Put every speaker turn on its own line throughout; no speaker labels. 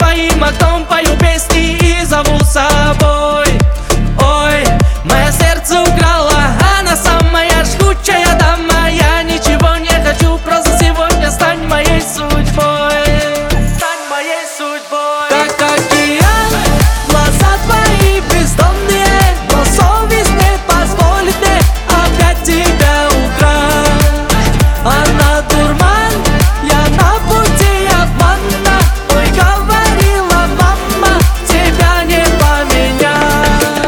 своим окном пою песни и зову с собой. Ой, мое сердце украла, она самая жгучая дама. Я ничего не хочу, просто сегодня стань моей судьбой. Стань моей судьбой. Как океан, глаза твои бездонные, но совесть не позволит мне опять тебя украсть. Она дурман, я на пути обмана. Ой, говорила мама, тебя не поменять.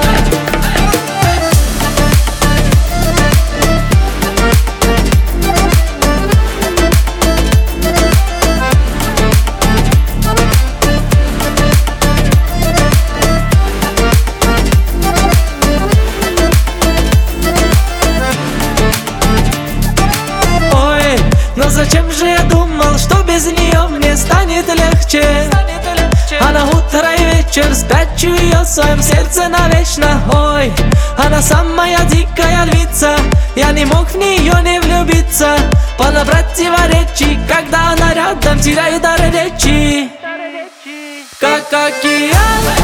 Ой, но зачем же я думал, что без нее мне станет легче? А на утро и вечер спрячу ее в своем сердце навечно. Ой, она самая дикая львица, я не мог в нее не влюбиться. Полно противоречий, когда она рядом, теряю дар речи. Как океан,